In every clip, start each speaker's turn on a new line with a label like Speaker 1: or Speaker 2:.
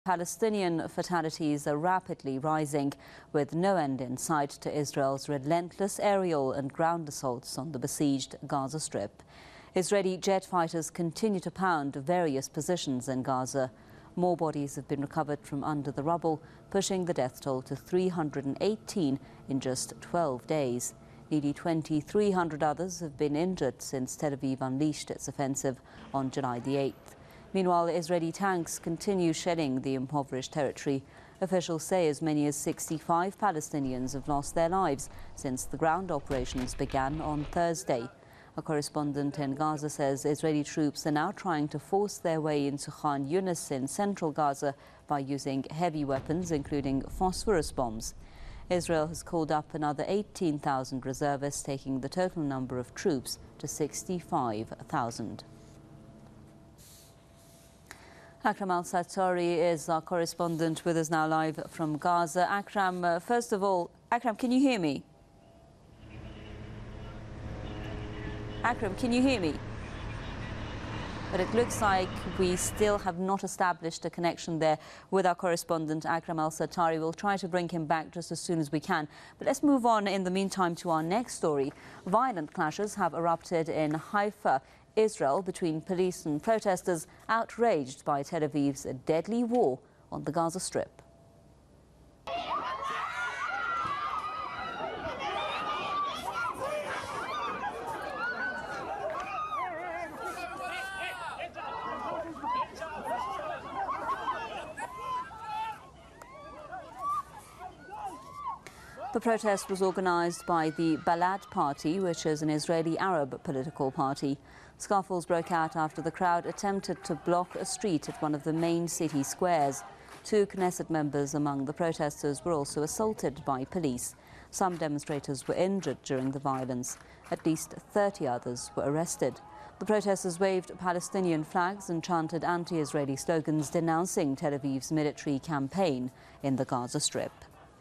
Speaker 1: Palestinian fatalities are rapidly rising, with no end in sight to Israel's relentless aerial and ground assaults on the besieged Gaza Strip. Israeli jet fighters continue to pound various positions in Gaza. More bodies have been recovered from under the rubble, pushing the death toll to 318 in just 12 days. Nearly 2,300 others have been injured since Tel Aviv unleashed its offensive on July the 8th. Meanwhile, Israeli tanks continue shelling the impoverished territory. Officials say as many as 65 Palestinians have lost their lives since the ground operations began on Thursday. A correspondent in Gaza says Israeli troops are now trying to force their way into Khan Yunis in central Gaza by using heavy weapons, including phosphorus bombs. Israel has called up another 18,000 reservists, taking the total number of troops to 65,000. Akram Al-Sattari is our correspondent with us now live from Gaza. Akram, first of all, Akram, can you hear me? Akram, can you hear me? But it looks like we still have not established a connection there with our correspondent, Akram Al-Sattari. We'll try to bring him back just as soon as we can. But let's move on in the meantime to our next story. Violent clashes have erupted in Haifa, Israel, between police and protesters outraged by Tel Aviv's deadly war on the Gaza Strip. The protest was organised by the Balad Party, which is an Israeli Arab political party. Scuffles broke out after the crowd attempted to block a street at one of the main city squares. 2 Knesset members among the protesters were also assaulted by police. Some demonstrators were injured during the violence. At least 30 others were arrested. The protesters waved Palestinian flags and chanted anti-Israeli slogans denouncing Tel Aviv's military campaign in the Gaza Strip.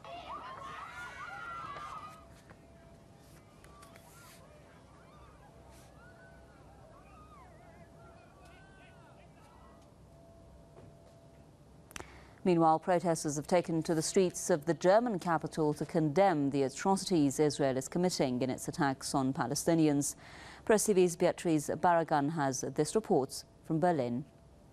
Speaker 1: Meanwhile, protesters have taken to the streets of the German capital to condemn the atrocities Israel is committing in its attacks on Palestinians. Press TV's Beatrice Barragan has this report from Berlin.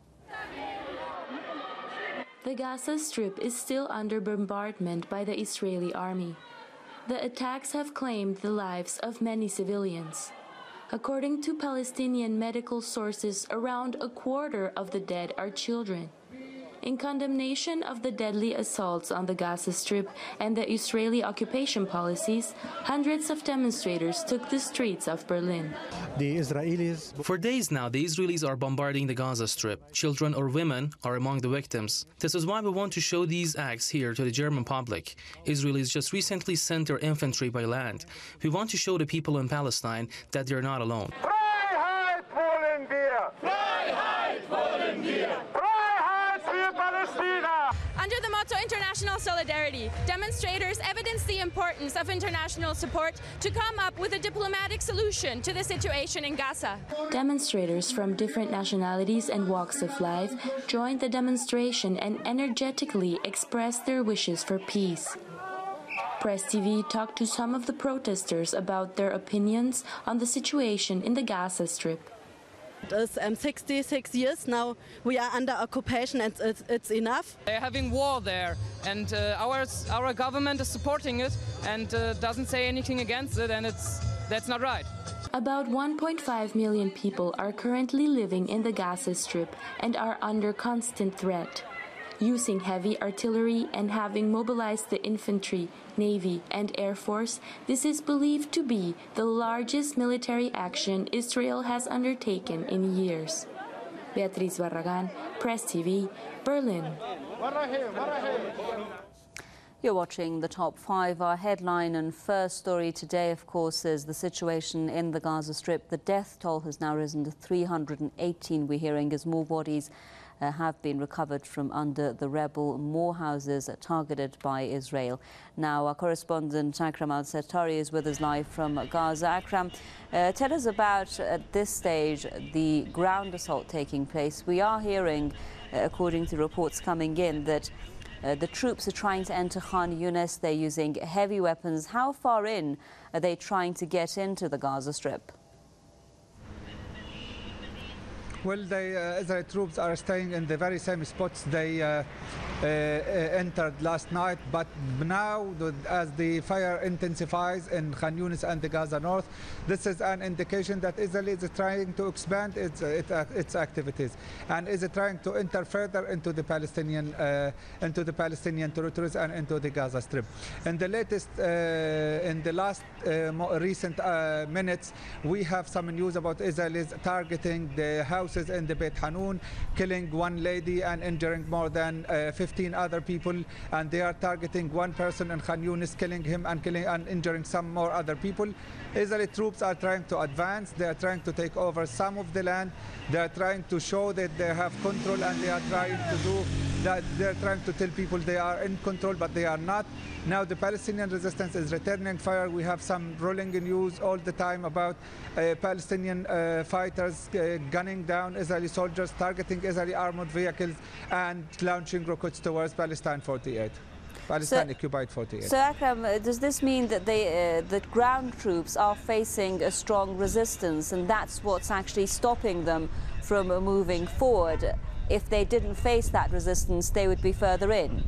Speaker 2: The Gaza Strip is still under bombardment by the Israeli army. The attacks have claimed the lives of many civilians. According to Palestinian medical sources, around a quarter of the dead are children. In condemnation of the deadly assaults on the Gaza Strip and the Israeli occupation policies, hundreds of demonstrators took the streets of Berlin.
Speaker 3: For days now, the Israelis are bombarding the Gaza Strip. Children or women are among the victims. This is why we want to show these acts here to the German public. Israelis just recently sent their infantry by land. We want to show the people in Palestine that they're not alone.
Speaker 4: Freiheit wollen wir! Freiheit wollen wir!
Speaker 5: Under the motto International Solidarity, demonstrators evidence the importance of international support to come up with a diplomatic solution to the situation in Gaza.
Speaker 2: Demonstrators from different nationalities and walks of life joined the demonstration and energetically expressed their wishes for peace. Press TV talked to some of the protesters about their opinions on the situation in the Gaza Strip.
Speaker 6: It's 66 years now we are under occupation and it's enough.
Speaker 7: They're having war there and our government is supporting it and doesn't say anything against it, and that's not right.
Speaker 2: About 1.5 million people are currently living in the Gaza Strip and are under constant threat. Using heavy artillery and having mobilized the infantry, Navy and Air Force, this is believed to be the largest military action Israel has undertaken in years. Beatrice Barragan, Press TV, Berlin.
Speaker 1: You're watching the Top 5. Our headline and first story today, of course, is the situation in the Gaza Strip. The death toll has now risen to 318, we're hearing, as more bodies have been recovered from under the rebel. More houses targeted by Israel. Now, our correspondent Akram Al-Sattari is with us live from Gaza. Akram, tell us about, at this stage, the ground assault taking place. We are hearing according to reports coming in, that the troops are trying to enter Khan Yunis. They're using heavy weapons. How far in are they trying to get into the Gaza Strip?
Speaker 8: Well, the Israeli troops are staying in the very same spots they entered last night, but now, as the fire intensifies in Khan Yunis and the Gaza North, this is an indication that Israel is trying to expand its activities and is trying to enter further into the Palestinian territories and into the Gaza Strip. In the last recent minutes, we have some news about Israelis targeting the houses in the Beit Hanun, killing one lady and injuring more than 15 other people, and they are targeting one person in Khan Yunis, killing him and injuring some more other people. Israeli troops are trying to advance. They are trying to take over some of the land. They are trying to show that they have control, and they are trying to do that. They are trying to tell people they are in control, but they are not. Now the Palestinian resistance is returning fire. We have some rolling news all the time about Palestinian fighters gunning down Israeli soldiers, targeting Israeli armored vehicles, and launching rockets towards Palestine 48. Palestine-occupied 48.
Speaker 1: So, Akram, does this mean that that ground troops are facing a strong resistance, and that's what's actually stopping them from moving forward? If they didn't face that resistance, they would be further in.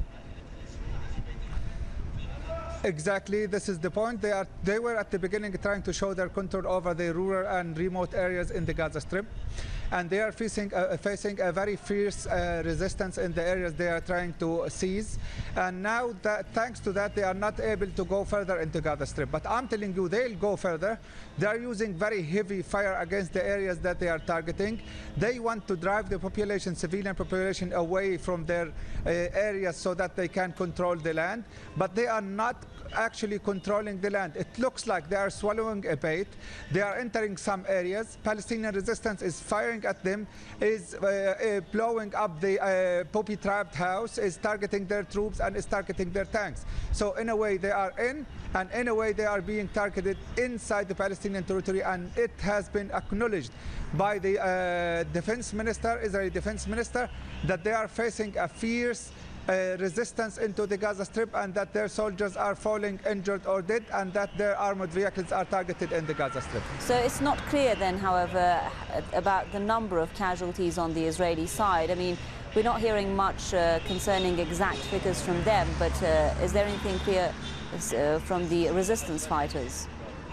Speaker 8: Exactly, this is the point. They were at the beginning trying to show their control over the rural and remote areas in the Gaza Strip, and they are facing a very fierce resistance in the areas they are trying to seize. And now, thanks to that, they are not able to go further into Gaza Strip. But I'm telling you, they'll go further. They are using very heavy fire against the areas that they are targeting. They want to drive the population, civilian population, away from their areas so that they can control the land. But they are not actually controlling the land. It looks like they are swallowing a bait. They are entering some areas. Palestinian resistance is firing at them, is blowing up the poppy-trapped house, is targeting their troops, and is targeting their tanks. So in a way they are in, and in a way they are being targeted inside the Palestinian territory, and it has been acknowledged by the Israeli defense minister, that they are facing a fierce resistance into the Gaza Strip, and that their soldiers are falling injured or dead, and that their armored vehicles are targeted in the Gaza Strip.
Speaker 1: So it's not clear then, however, about the number of casualties on the Israeli side. I mean, we're not hearing much concerning exact figures from them, but is there anything clear from the resistance fighters?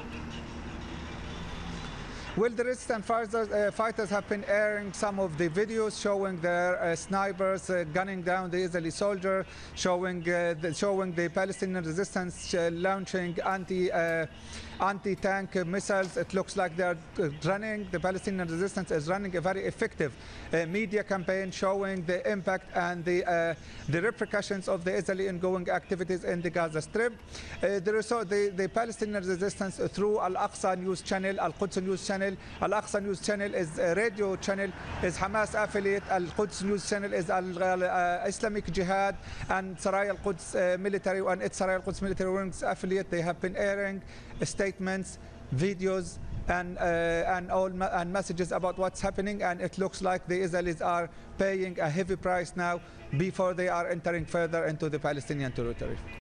Speaker 8: Well, the resistance fighters have been airing some of the videos showing their snipers gunning down the Israeli soldier, showing the Palestinian resistance launching anti-tank missiles. It looks like they're running, the Palestinian resistance is running a very effective media campaign showing the impact and the repercussions of the Israeli ongoing activities in the Gaza Strip. There is also the Palestinian resistance through Al-Aqsa News Channel, Al-Quds News Channel. Al-Aqsa News Channel is a radio channel, is Hamas affiliate. Al-Quds News Channel is Islamic Jihad and Saraya Al-Quds military, and its Saraya Al-Quds military wings affiliate. They have been airing statements, videos, and messages about what's happening, and it looks like the Israelis are paying a heavy price now before they are entering further into the Palestinian territory.